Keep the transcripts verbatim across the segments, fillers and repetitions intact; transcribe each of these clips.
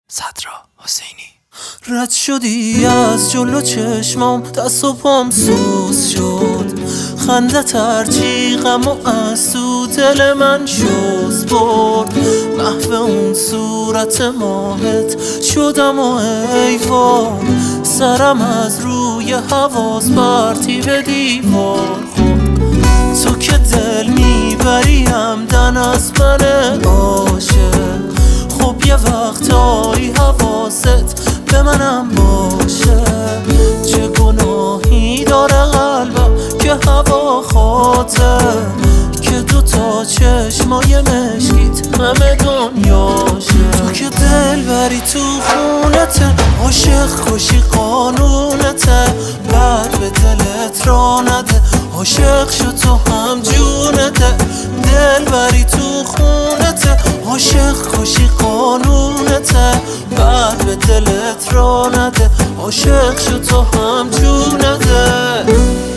صدرا حسینی. رد شدی از جلو چشمام، دست و پام سوز شد، خنده ترچی غم و از تو دل من شست برد. محو اون صورت ماهت شدم و ای وای، سرم از روی حواس برتی به دیوار خورد. تو که دل میبری همدن از من عاشق، خب یه وقتایی حواست به منم باشه. چه گناهی داره قلبم که هوا خاطر، که دوتا چشمای مشکیت همه دنیاشه. تو که دل بری تو خونته، عاشق کشی قانونته، بعد به دلت را نده، عاشق شو تو هم جونته. دل بری تو خونته، عاشق کشی قانونته، بعد به دلت را نده، عاشق شو تو هم جونته.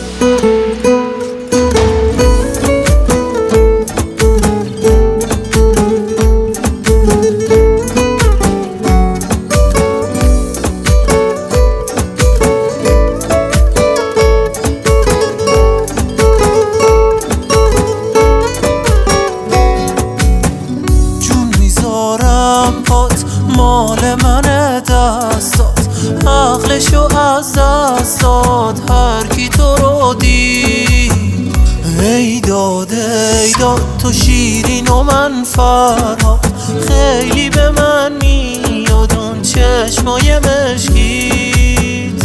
مال من دستات، عقلشو از دست داد هر کی تو رو دید. ای داد ای داد تو شیرین و من فرهاد، خیلی به من میاد اون چشمای مشکیت.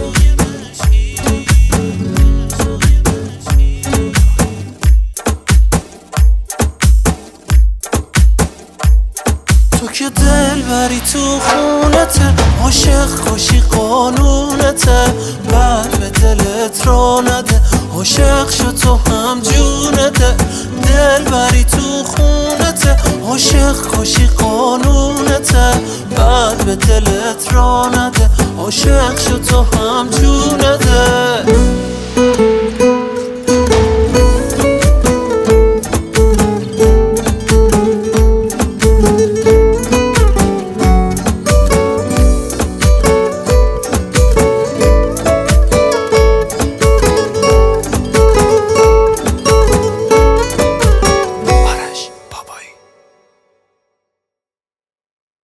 تو که دل بری تو خونته، عاشق کشی قانونته، بعد به دلت را نده، عاشق شو تو هم جونته. دل بری تو خونته، عاشق کشی قانونته، بعد به دلت را نده، عاشق شو تو هم جونته.